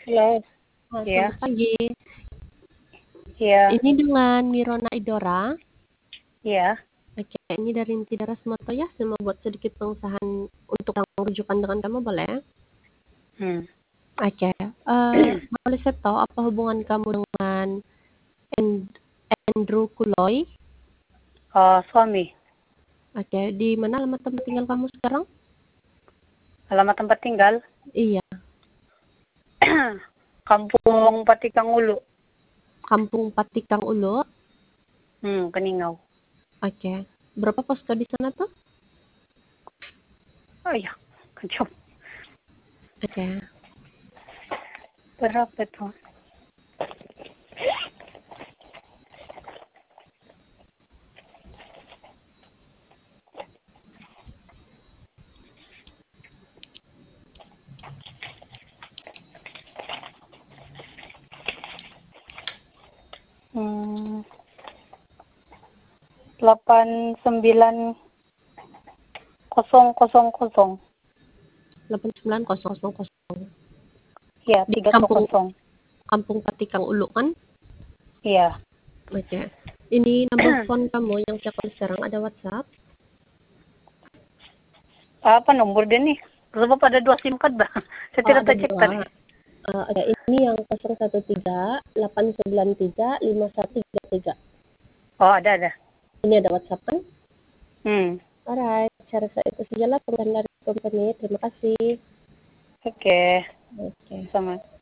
Halo, Selamat iya, pagi. iya, Ini dengan Mirona Idora. iya, Oke, ini dari Inti Daras Moto ya. Saya mau buat sedikit pengusahaan untuk yang rujukan dengan kamu, boleh? hmm. Oke. Boleh saya tahu apa hubungan kamu dengan And- Andrew Kuloy? Suami, Oke, di mana alamat tempat tinggal kamu sekarang? alamat tempat tinggal, Iya, Kampung Patikang Ulu, Kampung Patikang Ulu. Keningau. Oke. Berapa posko di sana tuh? Oh iya, kacau. Oke. Berapa tuh? Hmm, 89000. 89000. Iya, Di tiga Kampung kosong. Kampung Patikang Ulu kan? Iya. Oke. Ini number phone kamu yang saya call sekarang ada WhatsApp? Apa nomor dia nih? Sebab pada 2 SIM card, bah. Saya Oh, tidak ada tercek dua. tadi. Ada ini yang 013 893 5133. Oh, ada. Ini ada WhatsApp kan? Hmm, Alright, saya rasa itu sajalah pengalaman dari company. Terima kasih. oke. Oke. Sama.